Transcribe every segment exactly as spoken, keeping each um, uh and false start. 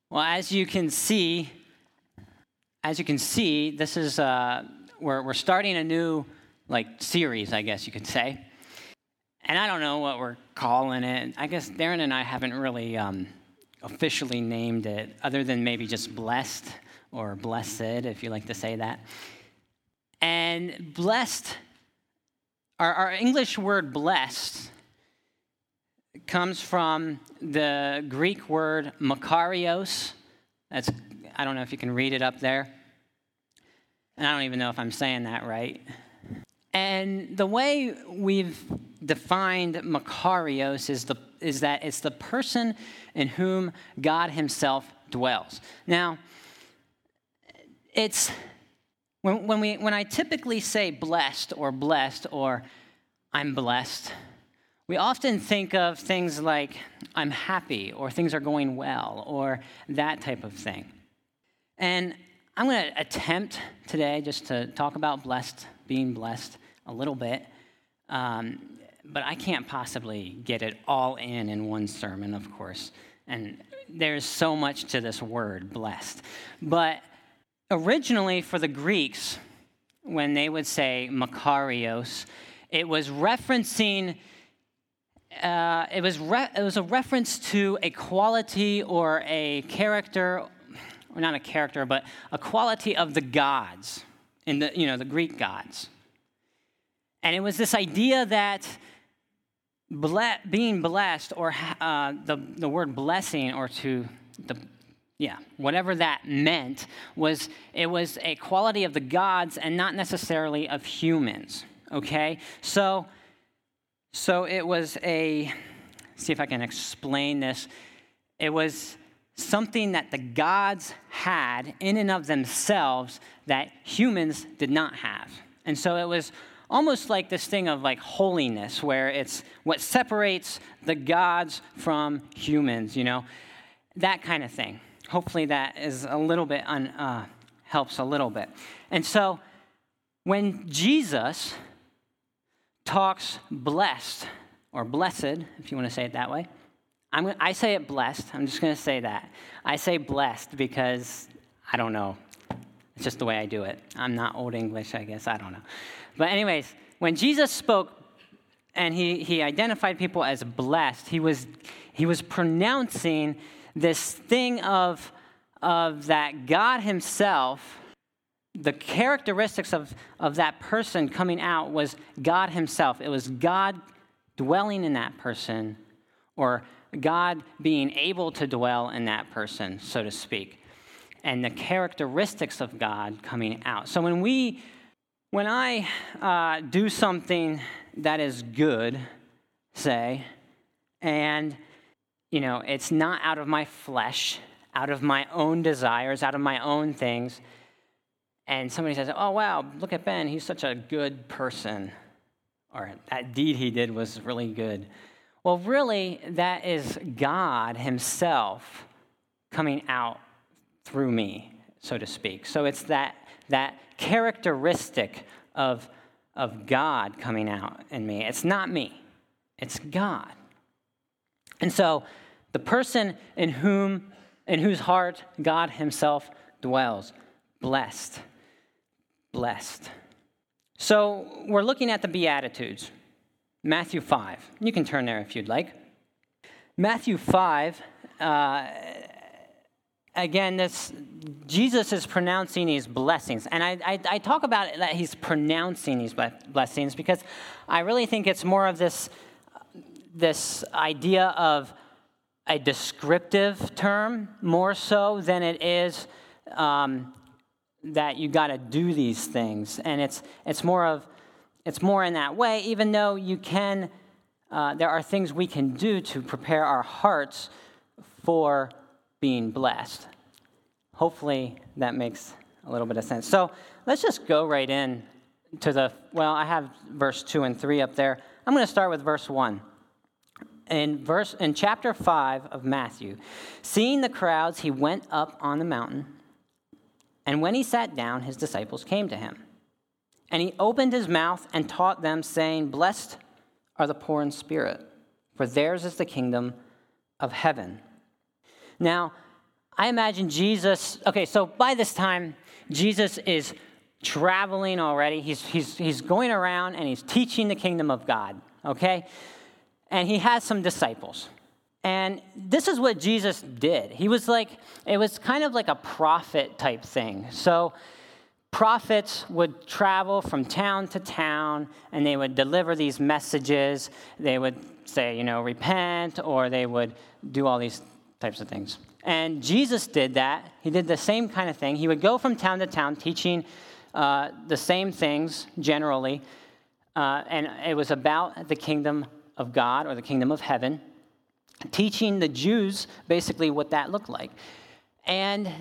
Well, as you can see, as you can see, this is uh, we're we're starting a new like series, I guess you could say. And I don't know what we're calling it. I guess Darren and I haven't really um, officially named it, other than maybe just blessed or blessed, if you like to say that. And blessed, our, our English word blessed comes from the Greek word makarios. That's, I don't know if you can read it up there. And I don't even know if I'm saying that right. And the way we've defined makarios is the is that it's the person in whom God himself dwells. Now, it's when when we when I typically say blessed or blessed or I'm blessed, we often think of things like I'm happy or things are going well or that type of thing. And I'm going to attempt today just to talk about blessed, being blessed a little bit, um, but I can't possibly get it all in in one sermon, of course. And there's so much to this word, blessed. But originally for the Greeks, when they would say makarios, it was referencing, uh, it was re- it was a reference to a quality or a character, or not a character, but a quality of the gods, in the you know the Greek gods. And it was this idea that ble- being blessed, or uh, the the word blessing, or to the yeah whatever that meant, was it was a quality of the gods and not necessarily of humans. Okay, so so it was a. See if I can explain this. It was something that the gods had in and of themselves that humans did not have. And so it was almost like this thing of like holiness, where it's what separates the gods from humans, you know, that kind of thing. Hopefully that is a little bit, un, uh, helps a little bit. And so when Jesus talks blessed, or blessed, if you want to say it that way, I'm, I say it blessed. I'm just going to say that. I say blessed because, I don't know. It's just the way I do it. I'm not Old English, I guess. I don't know. But anyways, when Jesus spoke and he, he identified people as blessed, he was he was pronouncing this thing of, of that God himself, the characteristics of, of that person coming out was God himself. It was God dwelling in that person, or God being able to dwell in that person, so to speak, and the characteristics of God coming out. So when we, when I uh, do something that is good, say, and, you know, it's not out of my flesh, out of my own desires, out of my own things, and somebody says, oh, wow, look at Ben, he's such a good person, or that deed he did was really good. Well, really, that is God himself coming out through me, so to speak. So it's that that characteristic of, of God coming out in me. It's not me. It's God. And so the person in whom in whose heart God himself dwells, blessed, blessed. So we're looking at the Beatitudes. Matthew five. You can turn there if you'd like. Matthew five, uh, again, this Jesus is pronouncing these blessings. And I, I, I talk about it that he's pronouncing these blessings because I really think it's more of this, this idea of a descriptive term more so than it is um, that you got to do these things. And it's it's more of It's more in that way, even though you can, uh, there are things we can do to prepare our hearts for being blessed. Hopefully that makes a little bit of sense. So let's just go right in to the, well, I have verse two and three up there. I'm going to start with verse one. In verse in chapter five of Matthew, seeing the crowds, he went up on the mountain, and when he sat down, his disciples came to him. And he opened his mouth and taught them, saying, blessed are the poor in spirit, for theirs is the kingdom of heaven. Now, I imagine Jesus, okay, so by this time, Jesus is traveling already. He's, he's, he's going around and he's teaching the kingdom of God, okay? And he has some disciples. And this is what Jesus did. He was like, it was kind of like a prophet type thing. So prophets would travel from town to town, and they would deliver these messages. They would say, you know, repent, or they would do all these types of things. And Jesus did that. He did the same kind of thing. He would go from town to town teaching uh, the same things generally, uh, and it was about the kingdom of God or the kingdom of heaven, teaching the Jews basically what that looked like. And,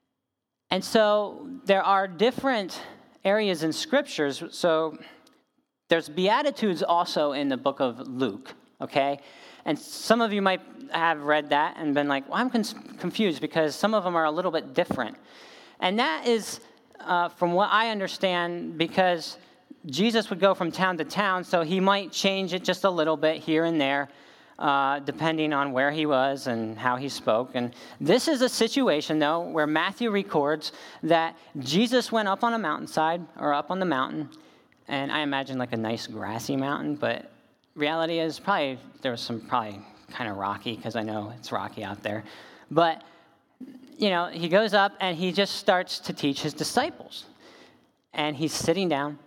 and so there are different areas in scriptures. So there's Beatitudes also in the book of Luke, okay? And some of you might have read that and been like, well, I'm con- confused because some of them are a little bit different. And that is, uh, from what I understand, because Jesus would go from town to town, so he might change it just a little bit here and there, uh, depending on where he was and how he spoke. And this is a situation, though, where Matthew records that Jesus went up on a mountainside or up on the mountain, and I imagine like a nice grassy mountain, but reality is probably there was some probably kind of rocky, because I know it's rocky out there. But, you know, he goes up and he just starts to teach his disciples. And he's sitting down.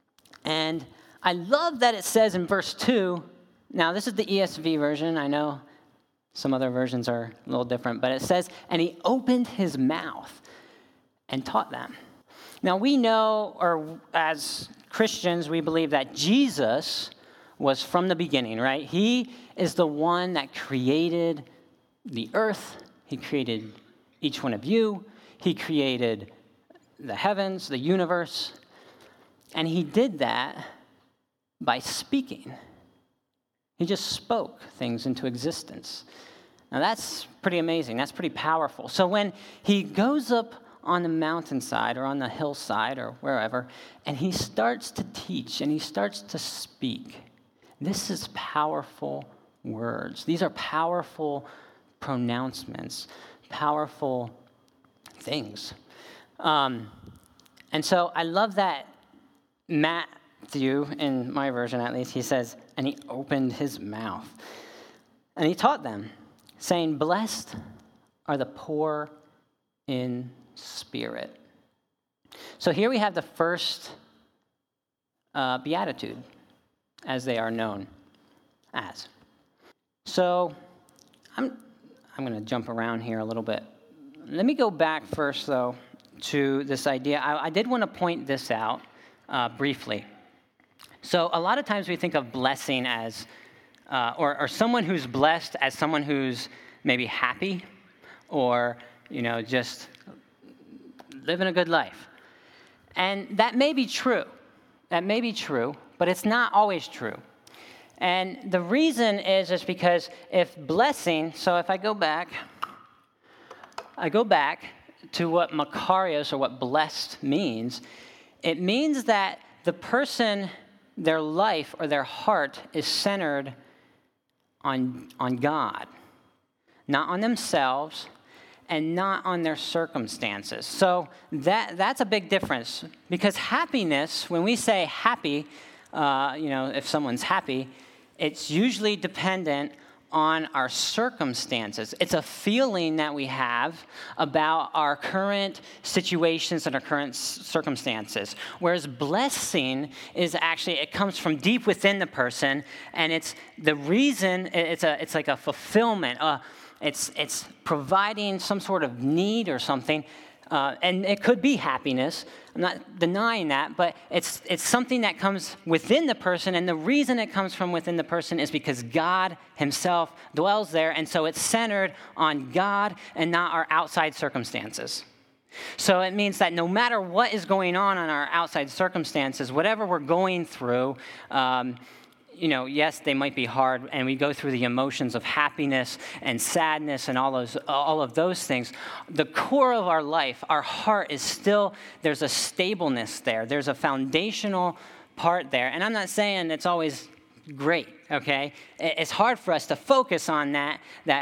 And I love that it says in verse two, now this is the E S V version. I know some other versions are a little different, but it says, and he opened his mouth and taught them. Now we know, or as Christians, we believe that Jesus was from the beginning, right? He is the one that created the earth. He created each one of you. He created the heavens, the universe. And he did that by speaking. He just spoke things into existence. Now that's pretty amazing. That's pretty powerful. So when he goes up on the mountainside or on the hillside or wherever, and he starts to teach and he starts to speak, this is powerful words. These are powerful pronouncements, powerful things. Um, and so I love that Matthew, in my version at least, he says, and he opened his mouth. And he taught them, saying, blessed are the poor in spirit. So here we have the first uh, beatitude, as they are known as. So I'm I'm going to jump around here a little bit. Let me go back first, though, to this idea. I, I did want to point this out uh, briefly. So a lot of times we think of blessing as, uh, or, or someone who's blessed as someone who's maybe happy or, you know, just living a good life. And that may be true. That may be true, but it's not always true. And the reason is is because if blessing, so if I go back, I go back to what makarios, or what blessed means, it means that the person, their life or their heart is centered on, on God, not on themselves, and not on their circumstances. So that that's a big difference, because happiness, when we say happy, uh, you know, if someone's happy, it's usually dependent on our circumstances. It's a feeling that we have about our current situations and our current circumstances. Whereas blessing is actually, it comes from deep within the person, and it's the reason, it's a it's like a fulfillment, uh, It's it's providing some sort of need or something, uh, and it could be happiness. I'm not denying that, but it's it's something that comes within the person, and the reason it comes from within the person is because God himself dwells there, and so it's centered on God and not our outside circumstances. So it means that no matter what is going on in our outside circumstances, whatever we're going through, um, you know, yes, they might be hard, and we go through the emotions of happiness and sadness and all those, all of those things. The core of our life, our heart is still, there's a stableness there. There's a foundational part there. And I'm not saying it's always great, okay? It's hard for us to focus on that, that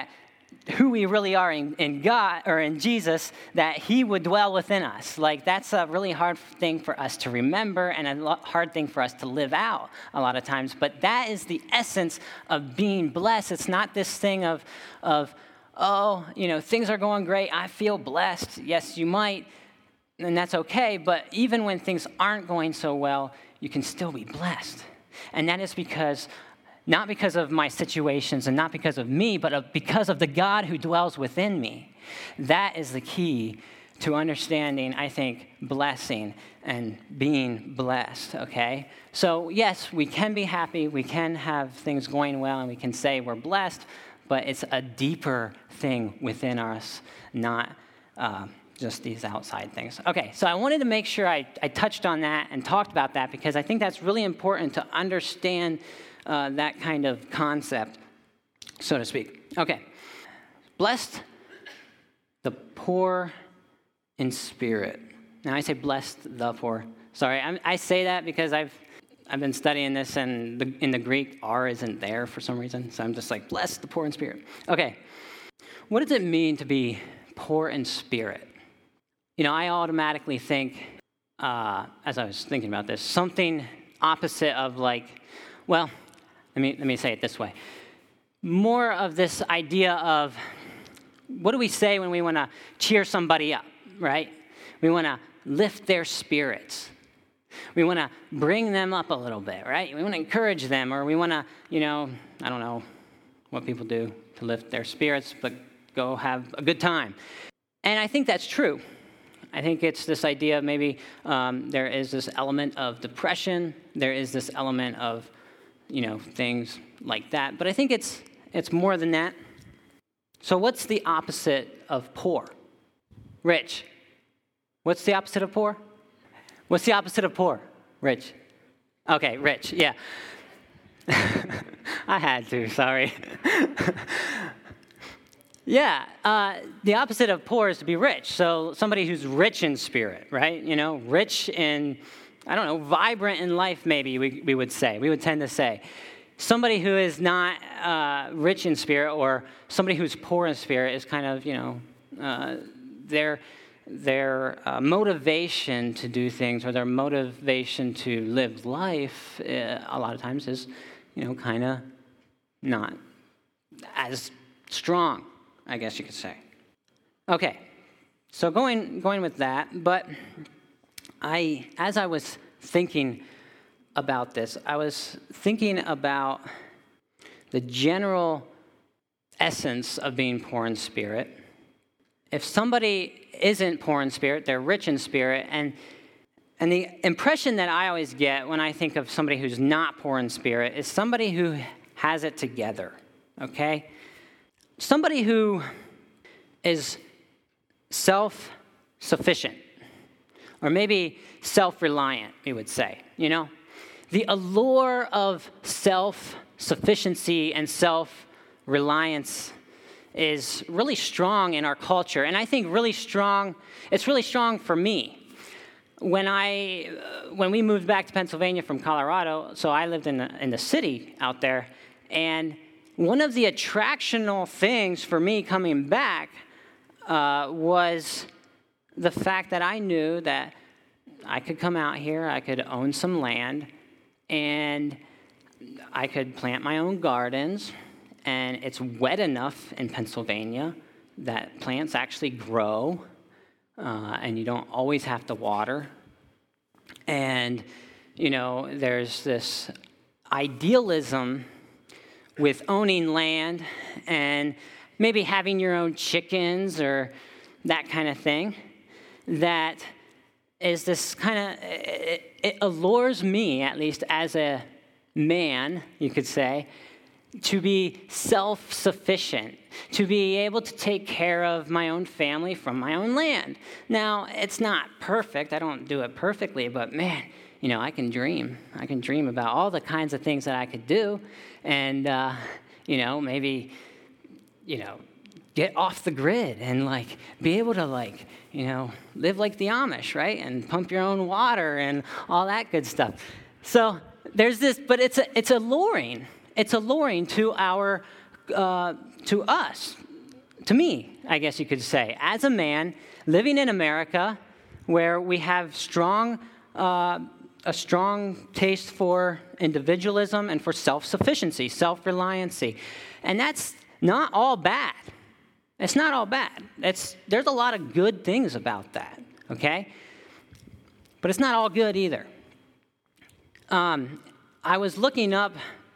who we really are in, in God or in Jesus, that he would dwell within us. Like, that's a really hard thing for us to remember and a lo- hard thing for us to live out a lot of times. But that is the essence of being blessed. It's not this thing of, of oh, you know, things are going great. I feel blessed. Yes, you might, and that's okay. But even when things aren't going so well, you can still be blessed. And that is because not because of my situations and not because of me, but of, because of the God who dwells within me. That is the key to understanding, I think, blessing and being blessed, okay? So yes, we can be happy, we can have things going well, and we can say we're blessed, but it's a deeper thing within us, not uh, just these outside things. Okay, so I wanted to make sure I, I touched on that and talked about that because I think that's really important to understand Uh, that kind of concept, so to speak. Okay. Blessed the poor in spirit. Now I say blessed the poor. Sorry, I'm, I say that because I've I've been studying this, and the, in the Greek, R isn't there for some reason. So I'm just like, blessed the poor in spirit. Okay. What does it mean to be poor in spirit? You know, I automatically think, uh, as I was thinking about this, something opposite of like, well, Let me, let me say it this way. More of this idea of, what do we say when we want to cheer somebody up, right? We want to lift their spirits. We want to bring them up a little bit, right? We want to encourage them, or we want to, you know, I don't know what people do to lift their spirits, but go have a good time. And I think that's true. I think it's this idea of maybe um, there is this element of depression. There is this element of you know, things like that. But I think it's it's more than that. So what's the opposite of poor? Rich. What's the opposite of poor? What's the opposite of poor? Rich. Okay, rich, yeah. I had to, sorry. yeah, uh, the opposite of poor is to be rich. So somebody who's rich in spirit, right? You know, rich in, I don't know, vibrant in life, maybe we, we would say. We would tend to say. Somebody who is not uh, rich in spirit, or somebody who's poor in spirit, is kind of, you know, uh, their, their uh, motivation to do things, or their motivation to live life, uh, a lot of times is, you know, kind of not as strong, I guess you could say. Okay, so going going with that, but I, as I was thinking about this, I was thinking about the general essence of being poor in spirit. If somebody isn't poor in spirit, they're rich in spirit, and and the impression that I always get when I think of somebody who's not poor in spirit is somebody who has it together, okay? Somebody who is self-sufficient, or maybe self-reliant, we would say, you know? The allure of self-sufficiency and self-reliance is really strong in our culture, and I think really strong, it's really strong for me. When I, uh, when we moved back to Pennsylvania from Colorado, so I lived in the, in the city out there, and one of the attractional things for me coming back uh, was the fact that I knew that I could come out here, I could own some land, and I could plant my own gardens, and it's wet enough in Pennsylvania that plants actually grow, uh, and you don't always have to water. And, you know, there's this idealism with owning land and maybe having your own chickens or that kind of thing that is this kind of, it, it allures me, at least as a man, you could say, to be self-sufficient, to be able to take care of my own family from my own land. Now, it's not perfect. I don't do it perfectly, but man, you know, I can dream. I can dream about all the kinds of things that I could do, and, uh, you know, maybe, you know, get off the grid and, like, be able to, like, you know, live like the Amish, right? And pump your own water and all that good stuff. So there's this, but it's a, it's alluring. It's alluring to our, uh, to us, to me, I guess you could say, as a man living in America where we have strong, uh, a strong taste for individualism and for self-sufficiency, self-reliancy. And that's not all bad. It's not all bad. It's, there's a lot of good things about that, okay? But it's not all good either. Um, I was looking up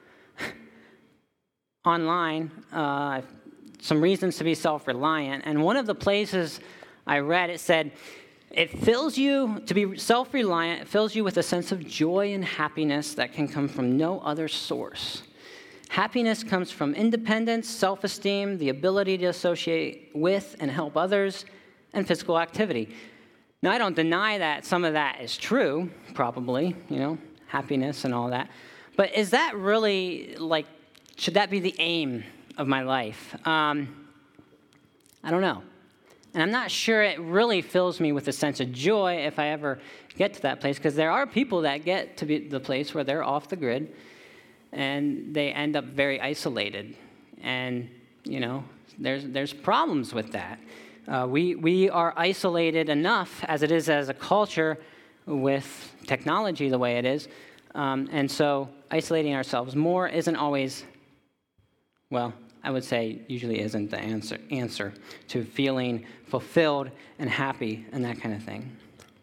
online uh, some reasons to be self-reliant, and one of the places I read, it said, it fills you, to be self-reliant, it fills you with a sense of joy and happiness that can come from no other source. Happiness comes from independence, self-esteem, the ability to associate with and help others, and physical activity. Now, I don't deny that some of that is true, probably, you know, happiness and all that. But is that really, like, should that be the aim of my life? Um, I don't know. And I'm not sure it really fills me with a sense of joy if I ever get to that place, because there are people that get to be the place where they're off the grid and they end up very isolated. And, you know, there's there's problems with that. Uh, we, we are isolated enough as it is as a culture with technology the way it is. Um, and so isolating ourselves more isn't always, well, I would say usually isn't the answer, answer to feeling fulfilled and happy and that kind of thing.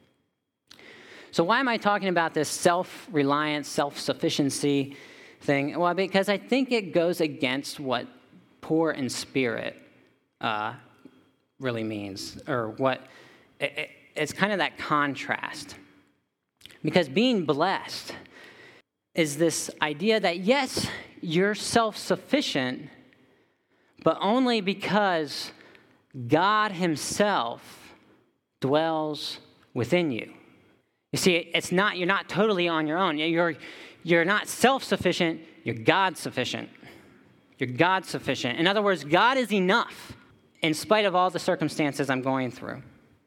So why am I talking about this self-reliance, self-sufficiency thing? Well, because I think it goes against what poor in spirit uh, really means, or what, it, it, it's kind of that contrast. Because being blessed is this idea that, yes, you're self-sufficient, but only because God himself dwells within you. You see, it's not, you're not totally on your own. You're, you're not self-sufficient, you're God-sufficient. You're God-sufficient. In other words, God is enough in spite of all the circumstances I'm going through.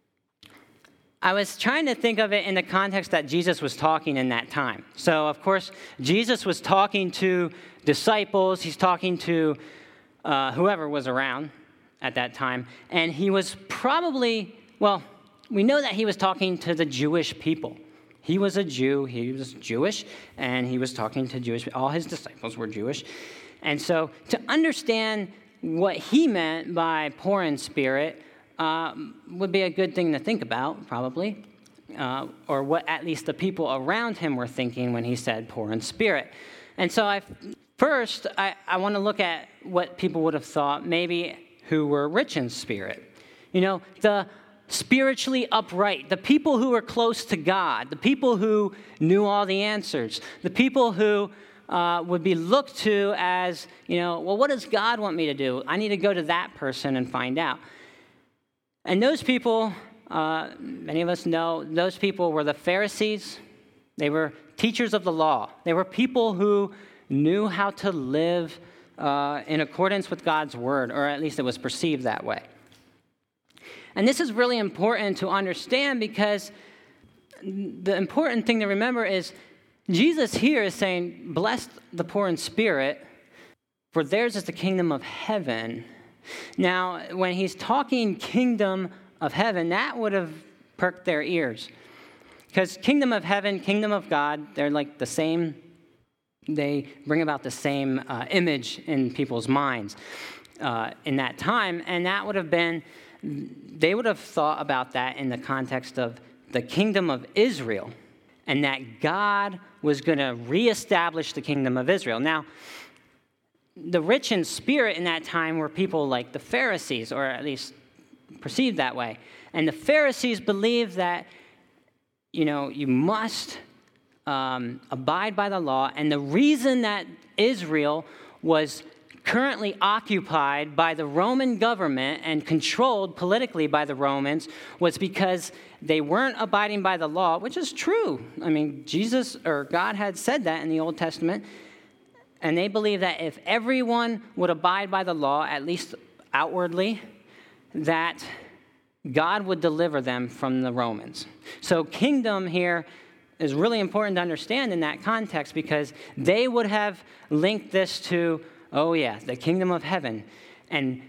I was trying to think of it in the context that Jesus was talking in that time. So, of course, Jesus was talking to disciples. He's talking to uh, whoever was around at that time. And he was probably, well, we know that he was talking to the Jewish people. He was a Jew. He was Jewish, and he was talking to Jewish. All his disciples were Jewish. And so to understand what he meant by poor in spirit uh, would be a good thing to think about, probably, uh, or what at least the people around him were thinking when he said poor in spirit. And so I, first, I, I want to look at what people would have thought, maybe who were rich in spirit. You know, the spiritually upright, the people who were close to God, the people who knew all the answers, the people who uh, would be looked to as, you know, well, what does God want me to do? I need to go to that person and find out. And those people, uh, many of us know, those people were the Pharisees. They were teachers of the law. They were people who knew how to live uh, in accordance with God's word, or at least it was perceived that way. And this is really important to understand, because the important thing to remember is Jesus here is saying, bless the poor in spirit, for theirs is the kingdom of heaven. Now, when he's talking kingdom of heaven, that would have perked their ears. Because kingdom of heaven, kingdom of God, they're like the same, they bring about the same uh, image in people's minds uh, in that time. And that would have been, they would have thought about that in the context of the kingdom of Israel, and that God was going to reestablish the kingdom of Israel. Now, the rich in spirit in that time were people like the Pharisees, or at least perceived that way. And the Pharisees believed that, you know, you must um, abide by the law. And the reason that Israel was currently occupied by the Roman government and controlled politically by the Romans was because they weren't abiding by the law, which is true. I mean, Jesus or God had said that in the Old Testament. And they believed that if everyone would abide by the law, at least outwardly, that God would deliver them from the Romans. So kingdom here is really important to understand in that context, because they would have linked this to, oh yeah, the kingdom of heaven. And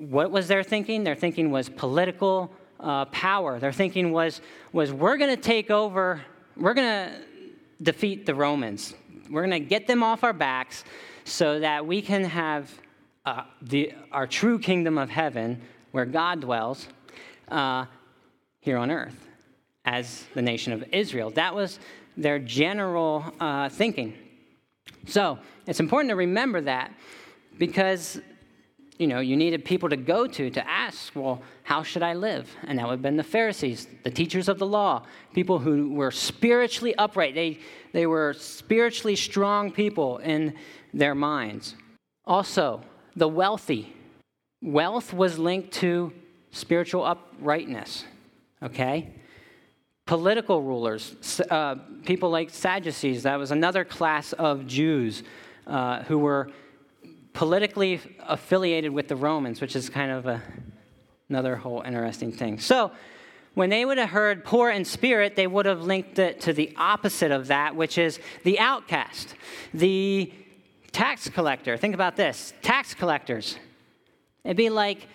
what was their thinking? Their thinking was political uh, power. Their thinking was, was we're going to take over, we're going to defeat the Romans. We're going to get them off our backs so that we can have uh, the, our true kingdom of heaven where God dwells uh, here on earth as the nation of Israel. That was their general uh, thinking. So it's important to remember that because, you know, you needed people to go to to ask, well, how should I live? And that would have been the Pharisees, the teachers of the law, people who were spiritually upright. They, they were spiritually strong people in their minds. Also, the wealthy. Wealth was linked to spiritual uprightness, okay? Political rulers, uh, people like Sadducees, that was another class of Jews uh, who were politically affiliated with the Romans, which is kind of a, another whole interesting thing. So when they would have heard poor in spirit, they would have linked it to the opposite of that, which is the outcast, the tax collector. Think about this, tax collectors. It'd be like,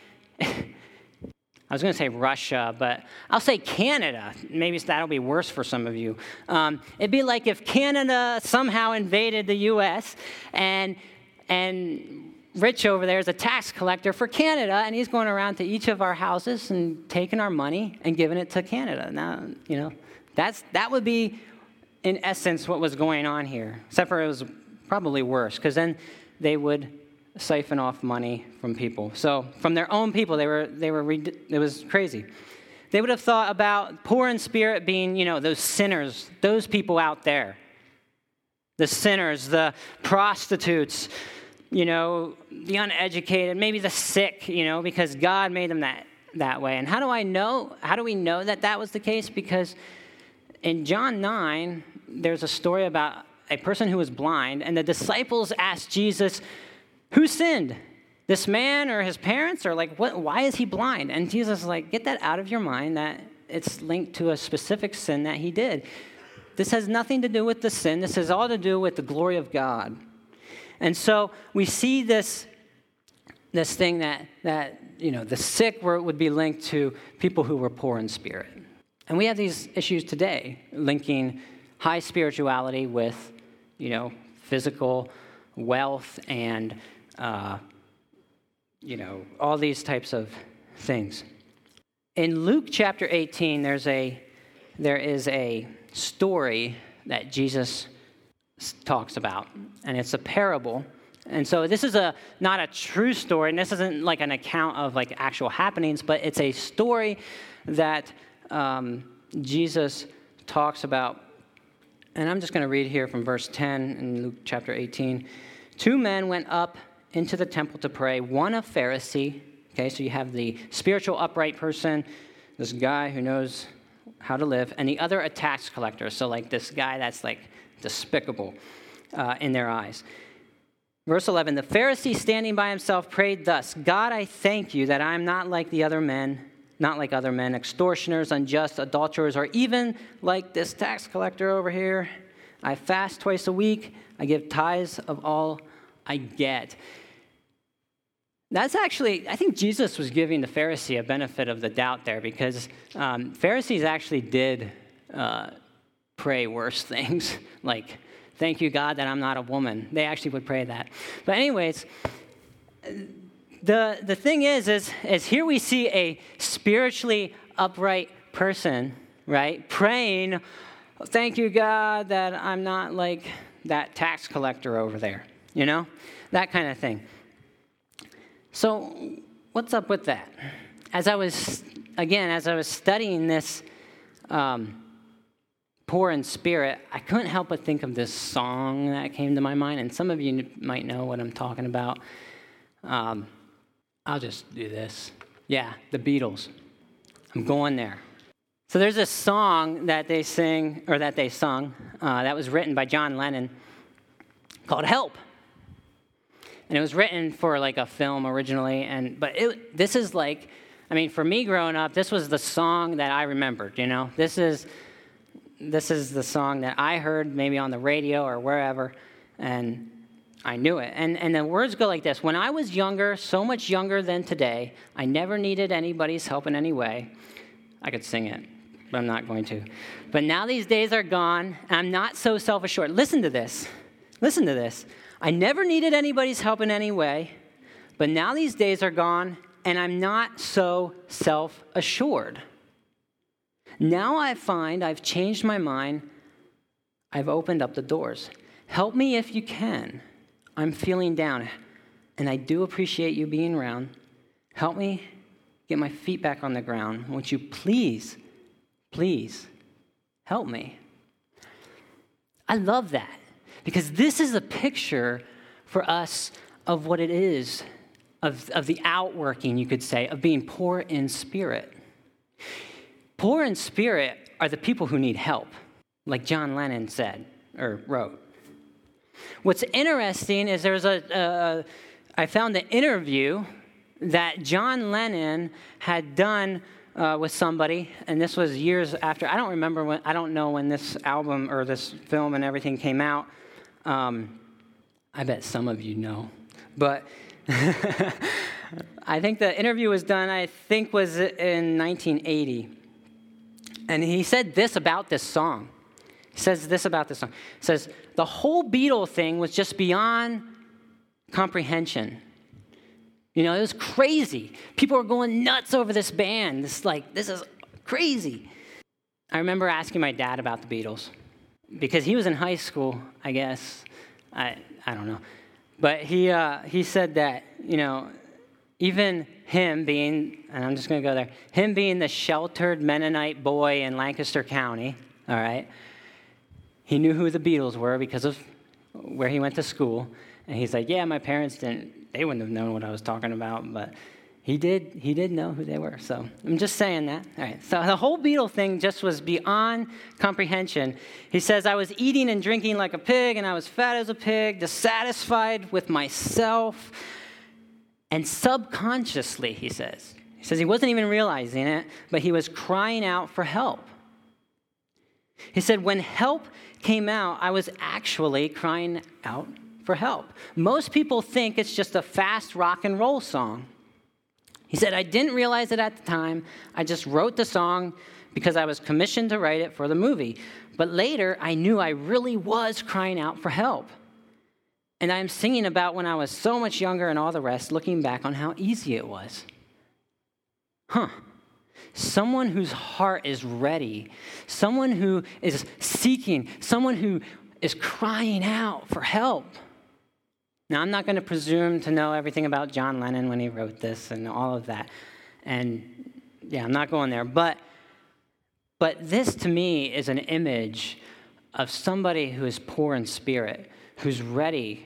I was going to say Russia, but I'll say Canada. Maybe that'll be worse for some of you. Um, it'd be like if Canada somehow invaded the U S and and Rich over there is a tax collector for Canada, and he's going around to each of our houses and taking our money and giving it to Canada. Now, you know, that's that would be, in essence, what was going on here, except for it was probably worse, because then they would siphon off money from people. So from their own people, they were, they were, it was crazy. They would have thought about poor in spirit being, you know, those sinners, those people out there. The sinners, the prostitutes, you know, the uneducated, maybe the sick, you know, because God made them that, that way. And how do I know, how do we know that that was the case? Because in John nine, there's a story about a person who was blind, and the disciples asked Jesus, who sinned, this man or his parents? Or like, what? Why is he blind? And Jesus is like, get that out of your mind, that it's linked to a specific sin that he did. This has nothing to do with the sin. This has all to do with the glory of God. And so we see this, this thing that, that, you know, the sick were, would be linked to people who were poor in spirit. And we have these issues today, linking high spirituality with, you know, physical wealth and, uh, you know, all these types of things. In Luke chapter eighteen, there's a, there is a story that Jesus talks about, and it's a parable. And so this is a not a true story, and this isn't like an account of like actual happenings, but it's a story that um, Jesus talks about. And I'm just going to read here from verse ten in Luke chapter eighteen. Two men went up into the temple to pray, one a Pharisee. Okay, so you have the spiritual upright person, this guy who knows how to live, and the other a tax collector. So like this guy that's like despicable uh, in their eyes. Verse eleven, the Pharisee standing by himself prayed thus, God, I thank you that I am not like the other men, not like other men, extortioners, unjust, adulterers, or even like this tax collector over here. I fast twice a week. I give tithes of all I get. That's actually, I think Jesus was giving the Pharisee a benefit of the doubt there, because um, Pharisees actually did uh, pray worse things, like, thank you, God, that I'm not a woman. They actually would pray that. But anyways, the the thing is, is, is here we see a spiritually upright person, right, praying, thank you, God, that I'm not like that tax collector over there, you know, that kind of thing. So what's up with that? As I was, again, as I was studying this um, poor in spirit, I couldn't help but think of this song that came to my mind, and some of you might know what I'm talking about. Um, I'll just do this. Yeah, the Beatles. I'm going there. So there's a song that they sing, or that they sung, uh, that was written by John Lennon, called Help. And it was written for like a film originally, and but it, this is like, I mean, for me growing up, this was the song that I remembered, you know? This is this is the song that I heard maybe on the radio or wherever, and I knew it. And, and the words go like this. When I was younger, so much younger than today, I never needed anybody's help in any way. I could sing it, but I'm not going to. But now these days are gone, and I'm not so self-assured. Listen to this. Listen to this. I never needed anybody's help in any way, but now these days are gone, and I'm not so self-assured. Now I find I've changed my mind. I've opened up the doors. Help me if you can. I'm feeling down, and I do appreciate you being around. Help me get my feet back on the ground. Won't you please, please help me? I love that because this is a picture for us of what it is, of, of the outworking, you could say, of being poor in spirit. Poor in spirit are the people who need help, like John Lennon said or wrote. What's interesting is there's a, uh, I found an interview that John Lennon had done uh, with somebody, and this was years after. I don't remember when, I don't know when this album or this film and everything came out. Um, I bet some of you know, but I think the interview was done, I think was in nineteen eighty. And he said this about this song. He says this about this song. He says, the whole Beatle thing was just beyond comprehension. You know, it was crazy. People were going nuts over this band. This like, this is crazy. I remember asking my dad about the Beatles because he was in high school, I guess. I I don't know. But he uh, he said that, you know, even him being, and I'm just going to go there, him being the sheltered Mennonite boy in Lancaster County, all right, he knew who the Beatles were because of where he went to school. And he's like, yeah, my parents didn't, they wouldn't have known what I was talking about, but he did, he did know who they were. So I'm just saying that. All right. So the whole Beatle thing just was beyond comprehension. He says, I was eating and drinking like a pig, and I was fat as a pig, dissatisfied with myself. And subconsciously, he says, he says he wasn't even realizing it, but he was crying out for help. He said, when help came out, I was actually crying out for help. Most people think it's just a fast rock and roll song. He said, I didn't realize it at the time. I just wrote the song because I was commissioned to write it for the movie. But later, I knew I really was crying out for help. And I'm singing about when I was so much younger and all the rest, looking back on how easy it was. Huh. Someone whose heart is ready, someone who is seeking, someone who is crying out for help. Now, I'm not going to presume to know everything about John Lennon when he wrote this and all of that. And, yeah, I'm not going there. But, but this, to me, is an image of somebody who is poor in spirit, who's ready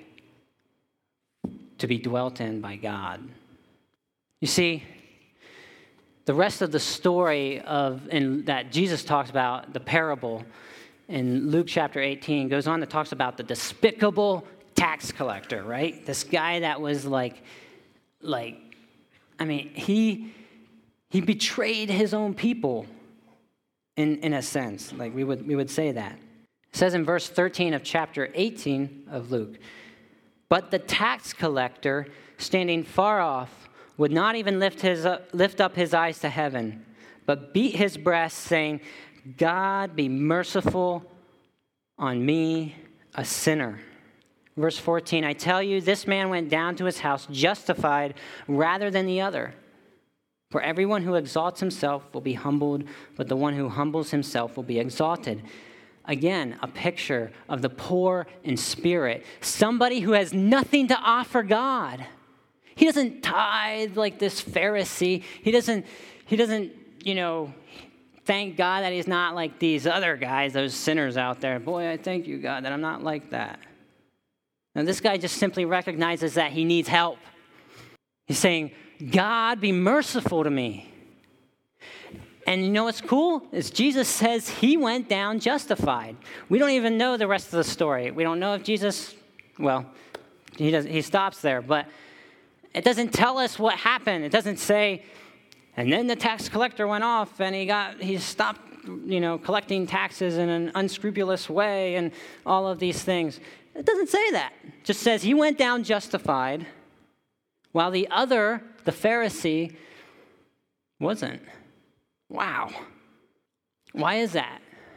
to be dwelt in by God. You see, the rest of the story of in, that Jesus talks about, the parable in Luke chapter eighteen, goes on to talks about the despicable tax collector, right? This guy that was like, like, I mean, he he betrayed his own people in, in a sense. Like we would we would say that. It says in verse thirteen of chapter eighteen of Luke, but the tax collector, standing far off, would not even lift his uh, lift up his eyes to heaven, but beat his breast, saying, God, be merciful on me, a sinner. Verse fourteen, I tell you, this man went down to his house justified rather than the other. For everyone who exalts himself will be humbled, but the one who humbles himself will be exalted. Again, a picture of the poor in spirit, somebody who has nothing to offer God. He doesn't tithe like this Pharisee. He doesn't, he doesn't, you know, thank God that he's not like these other guys, those sinners out there. Boy, I thank you, God, that I'm not like that. Now, this guy just simply recognizes that he needs help. He's saying, God, be merciful to me. And you know what's cool? Is Jesus says he went down justified. We don't even know the rest of the story. We don't know if Jesus, well, he does. He stops there, but it doesn't tell us what happened. It doesn't say, and then the tax collector went off and he got he stopped, you know, collecting taxes in an unscrupulous way and all of these things. It doesn't say that. It just says he went down justified, while the other, the Pharisee, wasn't. Wow. Why is that?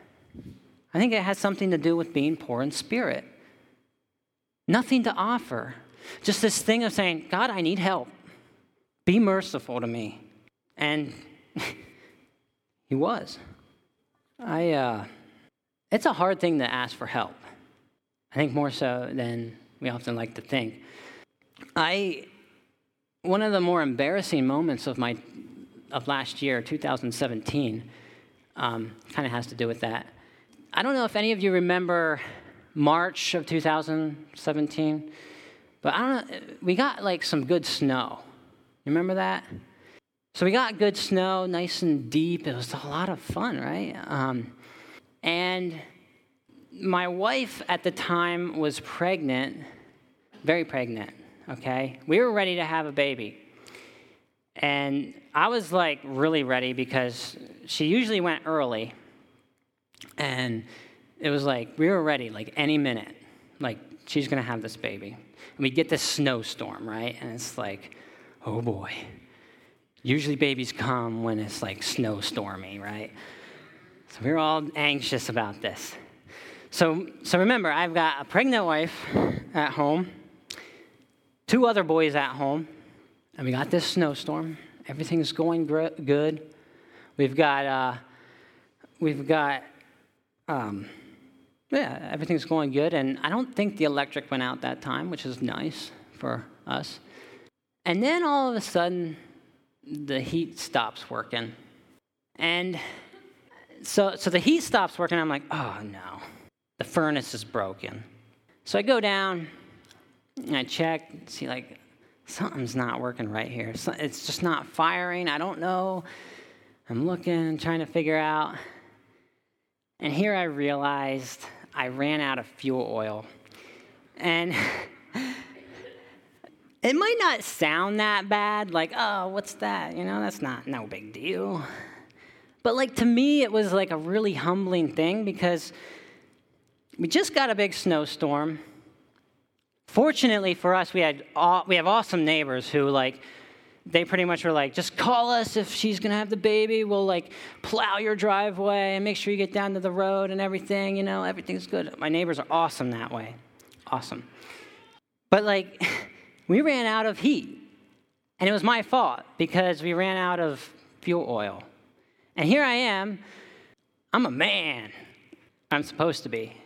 I think it has something to do with being poor in spirit. Nothing to offer. Just this thing of saying, God, I need help. Be merciful to me. And he was. I, uh, it's a hard thing to ask for help. I think more so than we often like to think. I, one of the more embarrassing moments of my, of last year, two thousand seventeen, um, kind of has to do with that. I don't know if any of you remember March of two thousand seventeen, but I don't know, we got like some good snow. You remember that? So we got good snow, nice and deep. It was a lot of fun, right? Um, and my wife at the time was pregnant, very pregnant, okay? We were ready to have a baby. And I was like really ready because she usually went early. And it was like, we were ready, like any minute. Like, she's going to have this baby. And we get this snowstorm, right? And it's like, oh boy. Usually babies come when it's like snowstormy, right? So we were all anxious about this. So, so remember, I've got a pregnant wife at home, two other boys at home, and we got this snowstorm. Everything's going gr- good. We've got, uh, we've got, um, yeah, everything's going good. And I don't think the electric went out that time, which is nice for us. And then all of a sudden, the heat stops working. And so, so the heat stops working. I'm like, oh no, the furnace is broken. So I go down and I check, see like, something's not working right here. It's just not firing. I don't know. I'm looking, trying to figure out. And here I realized I ran out of fuel oil. And it might not sound that bad, like, oh, what's that? You know, that's not no big deal. But like to me, it was like a really humbling thing because we just got a big snowstorm. Fortunately for us, we had all, we have awesome neighbors who like, they pretty much were like, just call us if she's gonna have the baby. We'll like plow your driveway and make sure you get down to the road and everything. You know, everything's good. My neighbors are awesome that way, awesome. But like, we ran out of heat, and it was my fault because we ran out of fuel oil. And here I am. I'm a man. I'm supposed to be.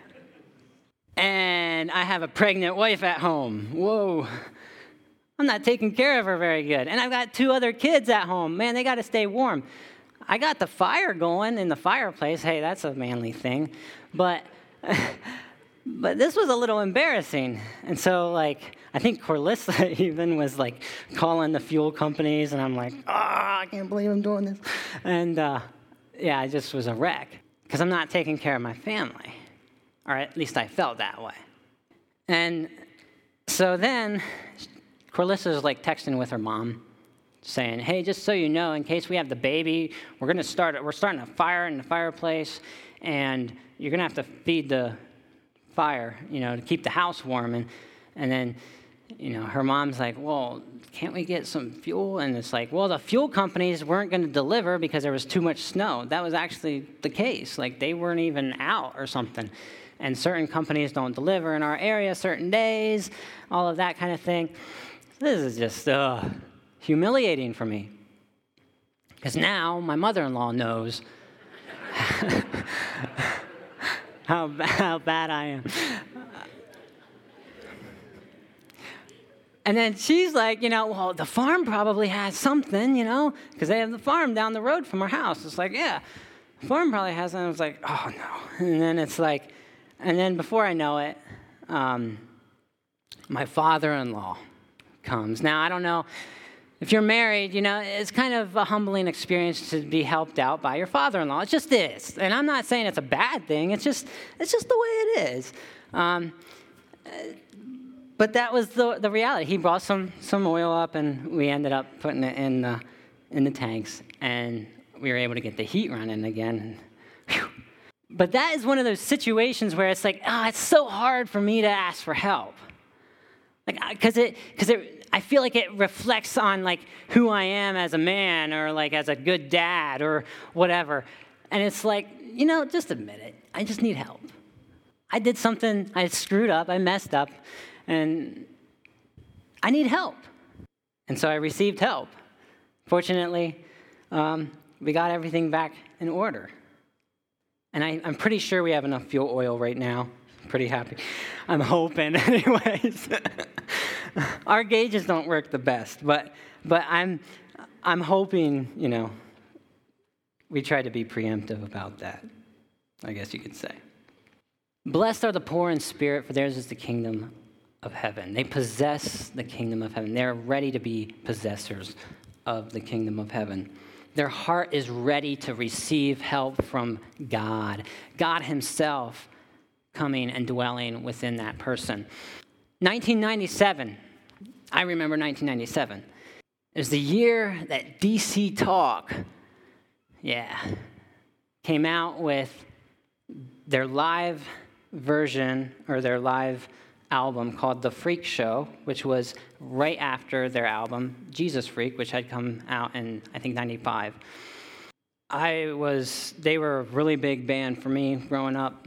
And I have a pregnant wife at home. Whoa. I'm not taking care of her very good. And I've got two other kids at home. Man, they got to stay warm. I got the fire going in the fireplace. Hey, that's a manly thing. But but this was a little embarrassing. And so, like, I think Corlissa even was, like, calling the fuel companies. And I'm like, oh, I can't believe I'm doing this. And, uh, yeah, I just was a wreck because I'm not taking care of my family. Or at least I felt that way. And so then Corlissa's like texting with her mom, saying, hey, just so you know, in case we have the baby, we're gonna start, we're starting a fire in the fireplace, and you're gonna have to feed the fire, you know, to keep the house warm. And, and then, you know, her mom's like, well, can't we get some fuel? And it's like, well, the fuel companies weren't gonna deliver because there was too much snow. That was actually the case. Like, they weren't even out or something. And certain companies don't deliver in our area certain days, all of that kind of thing. This is just uh, humiliating for me. Because now my mother-in-law knows how, how bad I am. And then she's like, you know, well, the farm probably has something, you know, because they have the farm down the road from our house. It's like, yeah, the farm probably has something. I was like, oh, no. And then it's like, and then before I know it, um, my father-in-law comes. Now, I don't know, if you're married, you know, it's kind of a humbling experience to be helped out by your father-in-law. It just is. And I'm not saying it's a bad thing. It's just it's just the way it is. Um, but that was the the reality. He brought some some oil up, and we ended up putting it in the, in the tanks, and we were able to get the heat running again. Whew. But that is one of those situations where it's like, ah, oh, it's so hard for me to ask for help. Like, because it, because it, I feel like it reflects on like who I am as a man or like as a good dad or whatever. And it's like, you know, just admit it. I just need help. I did something, I screwed up, I messed up, and I need help. And so I received help. Fortunately, um, we got everything back in order. And I, I'm pretty sure we have enough fuel oil right now. I'm pretty happy. I'm hoping, anyways. Our gauges don't work the best, but but I'm I'm hoping, you know, we try to be preemptive about that, I guess you could say. Blessed are the poor in spirit, for theirs is the kingdom of heaven. They possess the kingdom of heaven. They're ready to be possessors of the kingdom of heaven. Their heart is ready to receive help from God, God himself coming and dwelling within that person. nineteen ninety-seven, I remember nineteen ninety-seven. It was the year that D C Talk, yeah, came out with their live version or their live album called The Freak Show, which was right after their album Jesus Freak, which had come out in, I think, ninety-five. I was, they were a really big band for me growing up.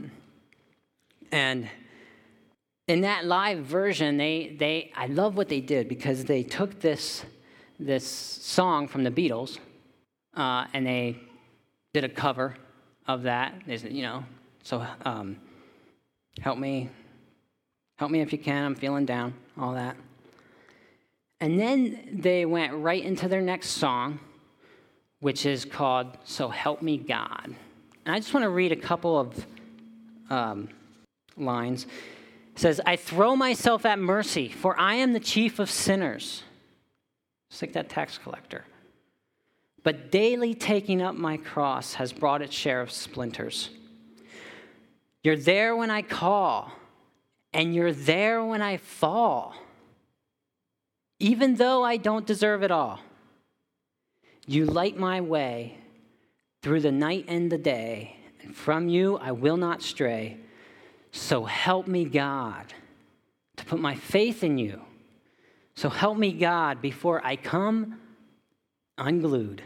And in that live version, they, they, I love what they did because they took this, this song from the Beatles, uh, and they did a cover of that. They said, you know, so um, help me, help me if you can. I'm feeling down, all that. And then they went right into their next song, which is called So Help Me God. And I just want to read a couple of um, lines. It says, I throw myself at mercy, for I am the chief of sinners. Just like that tax collector. But daily taking up my cross has brought its share of splinters. You're there when I call, and you're there when I fall. Even though I don't deserve it all, you light my way through the night and the day, and from you I will not stray. So help me, God, to put my faith in you. So help me, God, before I come unglued.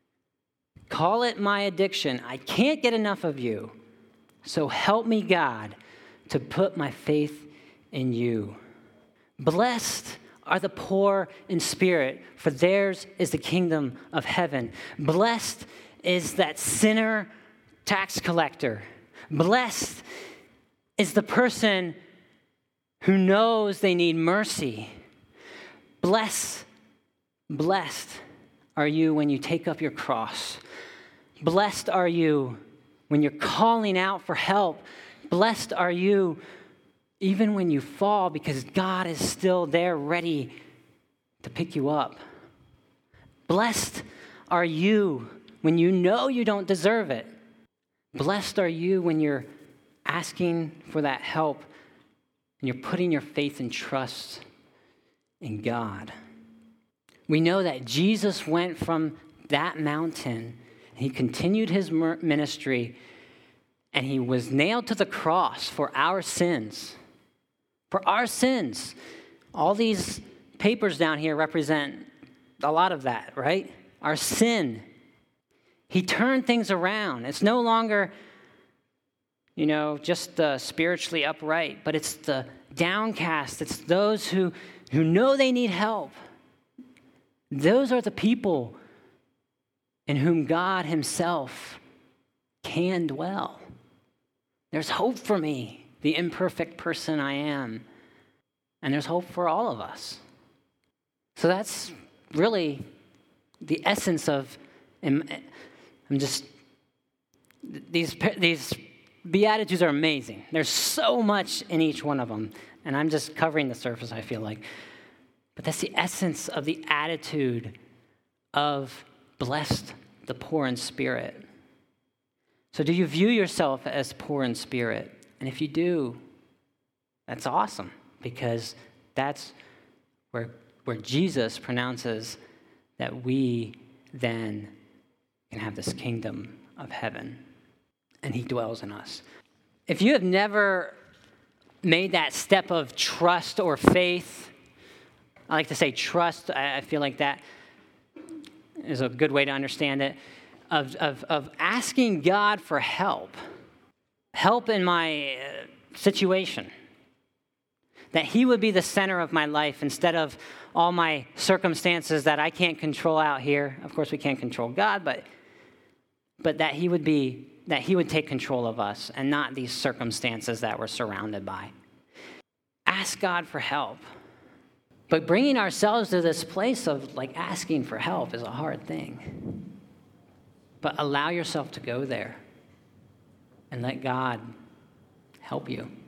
Call it my addiction. I can't get enough of you. So help me, God, to put my faith in you. Blessed are the poor in spirit, for theirs is the kingdom of heaven. Blessed is that sinner tax collector. Blessed is the person who knows they need mercy. Blessed, blessed are you when you take up your cross. Blessed are you when you're calling out for help. Blessed are you even when you fall, because God is still there ready to pick you up. Blessed are you when you know you don't deserve it. Blessed are you when you're asking for that help and you're putting your faith and trust in God. We know that Jesus went from that mountain and he continued his ministry and he was nailed to the cross for our sins. For our sins. All these papers down here represent a lot of that, right? Our sin. He turned things around. It's no longer, you know, just the spiritually upright, but it's the downcast. It's those who, who know they need help. Those are the people in whom God himself can dwell. There's hope for me, the imperfect person I am. And there's hope for all of us. So that's really the essence of, I'm just, these, these Beatitudes are amazing. There's so much in each one of them. And I'm just covering the surface, I feel like. But that's the essence of the attitude of blessed the poor in spirit. So do you view yourself as poor in spirit? And if you do, that's awesome, because that's where, where Jesus pronounces that we then can have this kingdom of heaven. and he dwells in us. If you have never made that step of trust or faith, I like to say trust, I feel like that is a good way to understand it, of, of, of asking God for help, help in my situation, that he would be the center of my life instead of all my circumstances that I can't control out here. Of course, we can't control God, but but that he would be, that he would take control of us and not these circumstances that we're surrounded by. Ask God for help. But bringing ourselves to this place of like asking for help is a hard thing. But allow yourself to go there and let God help you.